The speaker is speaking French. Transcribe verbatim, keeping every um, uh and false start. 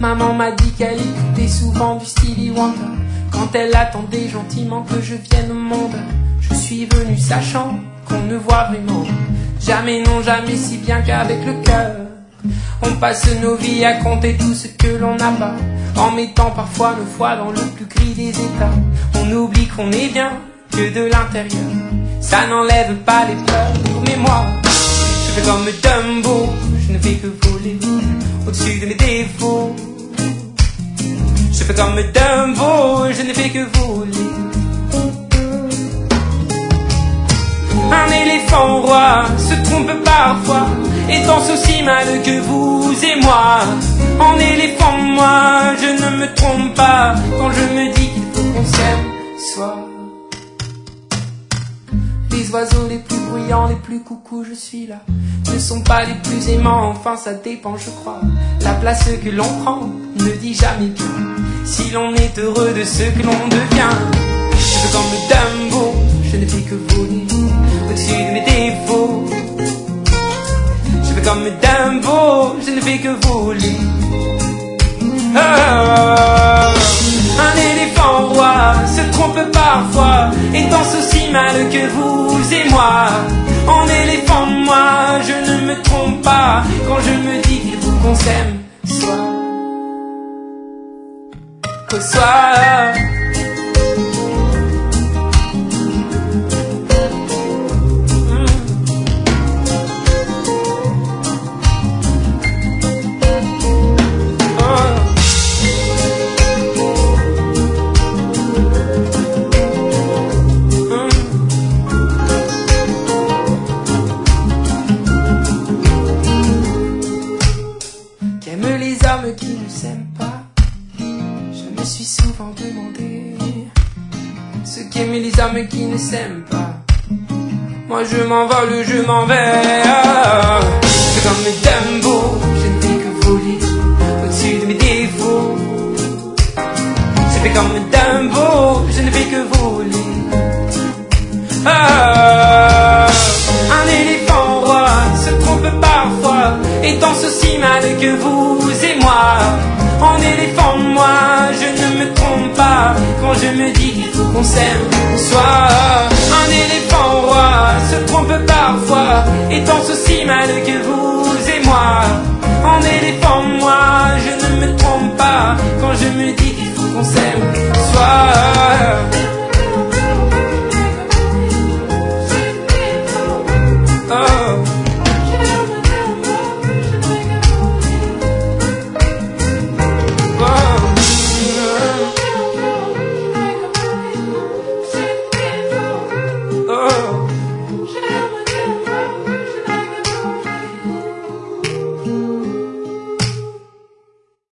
Maman m'a dit qu'elle écoutait souvent du Stevie Wonder quand elle attendait gentiment que je vienne au monde. Je suis venu sachant qu'on ne voit vraiment jamais, non jamais, si bien qu'avec le cœur. On passe nos vies à compter tout ce que l'on n'a pas, en mettant parfois nos foi dans le plus gris des états. On oublie qu'on est bien que de l'intérieur, ça n'enlève pas les peurs. Mais moi, je fais comme Dumbo, je ne fais que voler au-dessus de mes défauts. Je fais comme Dumbo, je ne fais que voler. Un éléphant roi se trompe parfois et danse aussi mal que vous et moi. En éléphant, moi, je ne me trompe pas quand je me dis qu'il faut qu'on s'aime soi. Les oiseaux les plus bruyants, les plus coucous, je suis là, ne sont pas les plus aimants, enfin ça dépend, je crois. La place que l'on prend ne dit jamais bien si l'on est heureux de ce que l'on devient. Je fais comme Dumbo, je ne fais que voler au-dessus de mes défauts. Je fais comme Dumbo, je ne fais que voler. Oh, un éléphant roi se trompe parfois et danse aussi mal que vous et moi. En éléphant, moi, je ne me trompe pas quand je me dis qu'il faut qu'on s'aime soi. Qu'au soir. Qui ne s'aiment pas, je me suis souvent demandé ce qu'aiment les hommes qui ne s'aiment pas. Moi je m'envole, je m'en vais. C'est comme Dumbo, je ne fais que voler au-dessus de mes défauts. Je fais comme Dumbo, je ne fais que voler. Ah, un éléphant roi se trompe parfois et danse aussi mal que vous et moi. En éléphant, moi, je ne me trompe pas quand je me dis qu'il faut qu'on s'aime soi.